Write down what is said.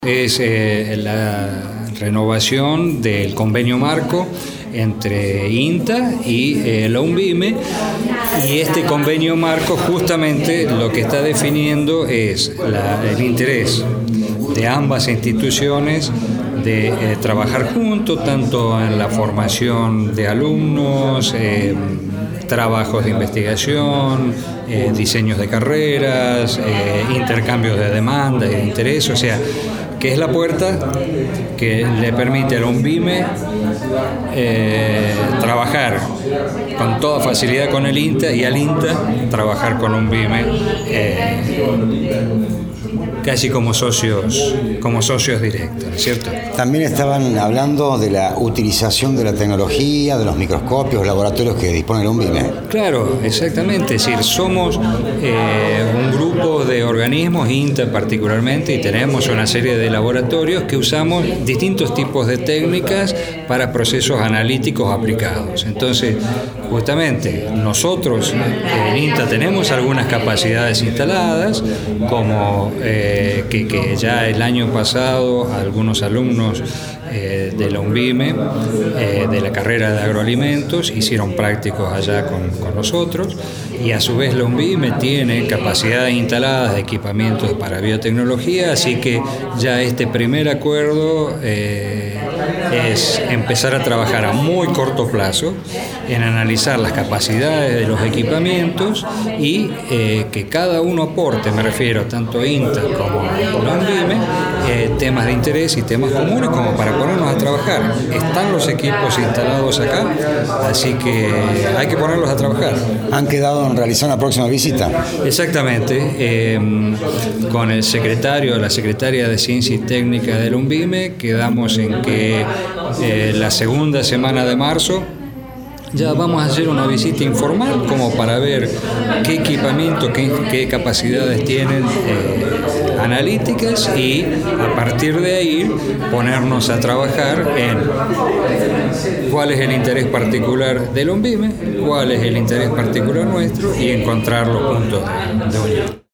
Es la renovación del convenio marco entre INTA y la UNVIME, y este convenio marco justamente lo que está definiendo es el interés de ambas instituciones de trabajar juntos, tanto en la formación de alumnos, trabajos de investigación, diseños de carreras, intercambios de demanda y de interés, o sea, que es la puerta que le permite a la UNVIME trabajar con toda facilidad con el INTA, y al INTA trabajar con UNVIME casi como socios directos, ¿cierto? También estaban hablando de la utilización de la tecnología, de los microscopios, laboratorios que dispone la UNVIME. Claro, exactamente. Es decir, somos un grupo de organismos, INTA particularmente, y tenemos una serie de laboratorios que usamos distintos tipos de técnicas para procesos analíticos aplicados. Entonces, justamente, nosotros en INTA tenemos algunas capacidades instaladas, como que ya el año pasado algunos alumnos de la UNVIME, de la carrera de agroalimentos, hicieron prácticos allá con nosotros, y a su vez la UNVIME tiene capacidades instaladas de equipamientos para biotecnología, así que ya este primer acuerdo es empezar a trabajar a muy corto plazo en analizar las capacidades de los equipamientos y que cada uno aporte, me refiero tanto a INTA como a la UNVIME, temas de interés y temas comunes como para ponernos a trabajar. Están los equipos instalados acá, así que hay que ponerlos a trabajar. ¿Han quedado en realizar una próxima visita? Exactamente. Con el secretario, la secretaria de Ciencia y Técnica de la UNVIME, quedamos en que la segunda semana de marzo ya vamos a hacer una visita informal como para ver qué equipamiento, qué capacidades tienen analíticas, y a partir de ahí ponernos a trabajar en cuál es el interés particular del UNVIME, cuál es el interés particular nuestro, y encontrar los puntos de unión.